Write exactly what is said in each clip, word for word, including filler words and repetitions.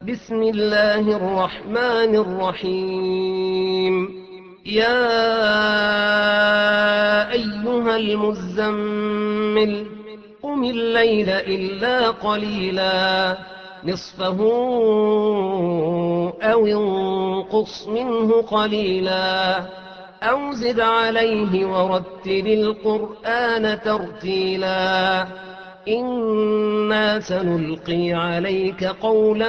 بسم الله الرحمن الرحيم يا أيها المزمل قم الليل إلا قليلا نصفه أو انقص منه قليلا أو زد عليه ورتل القرآن ترتيلا إنا سنلقي عليك قولا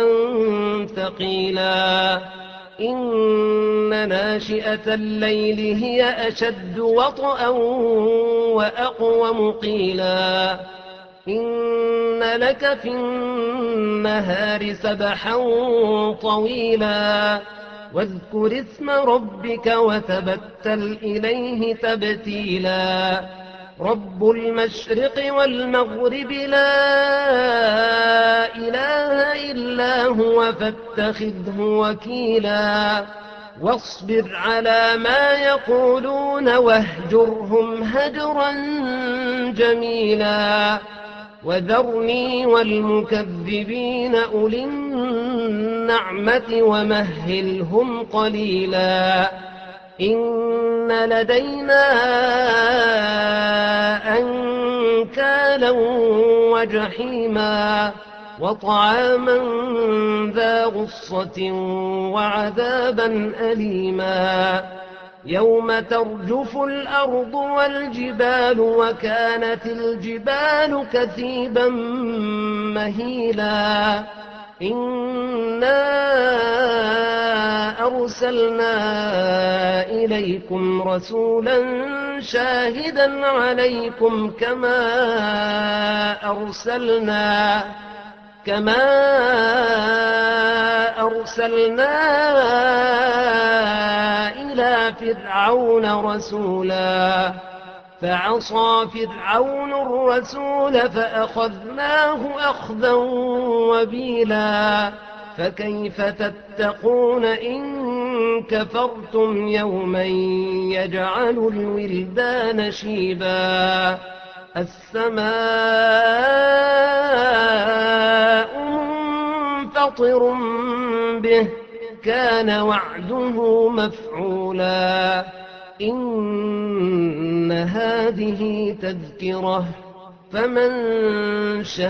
ثقيلا إن ناشئة الليل هي أشد وطئا وأقوم قيلا إن لك في النهار سبحا طويلا واذكر اسم ربك وتبتل إليه تبتيلا رب المشرق والمغرب لا إله إلا هو فاتخذه وكيلا واصبر على ما يقولون واهجرهم هجرا جميلا وذرني والمكذبين أولي النعمة ومهلهم قليلا إن لدينا أنكالا وجحيما وطعاما ذا غصة وعذابا أليما يوم ترجف الأرض والجبال وكانت الجبال كثيبا مهيلا إنا أرسلنا إليكم رسولا شاهدا عليكم كما أرسلنا كما أرسلنا إلى فرعون رسولا فعصى فرعون الرسول فأخذناه أخذا وبيلا فكيف تتقون إن كفرتم يوما يجعل الولدان شيبا السماء منفطر به كان وعده مفعولا إن هذه تذكرة فمن شاء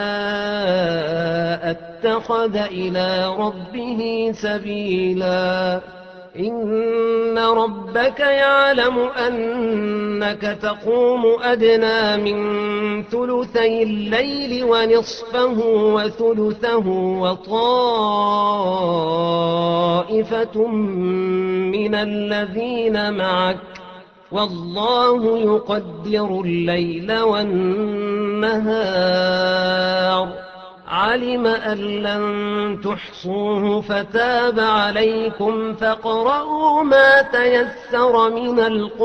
اتخذ إلى ربه سبيلا إن ربك يعلم أنك تقوم أدنى من ثلثي الليل ونصفه وثلثه وطائفة من الذين معك والله يقدر الليل والنهار علم أن لن تحصوه فتاب عليكم فاقرؤوا ما تيسر من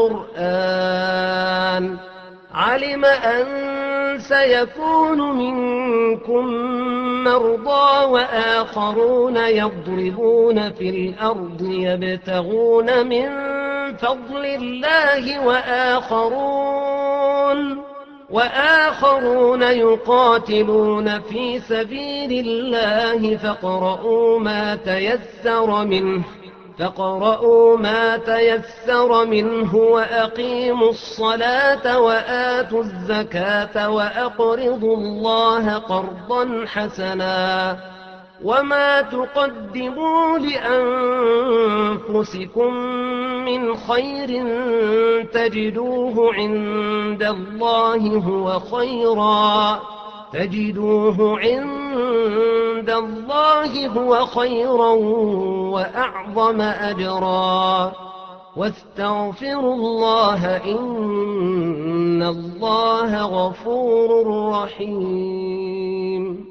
القرآن علم أن سيكون منكم مرضى وآخرون يضربون في الأرض يبتغون من فضل الله وآخرون وآخرون يقاتلون في سبيل الله فاقرؤوا ما تيسر منه فاقرؤوا ما تيسر منه وأقيموا الصلاة وآتوا الزكاة وأقرضوا الله قرضا حسنا وما تقدموا لأنفسكم من خير تجدوه عند الله هو خيرا تجدوه عند الله هو خيرا وأعظم أجرا واستغفروا الله إن الله غفور رحيم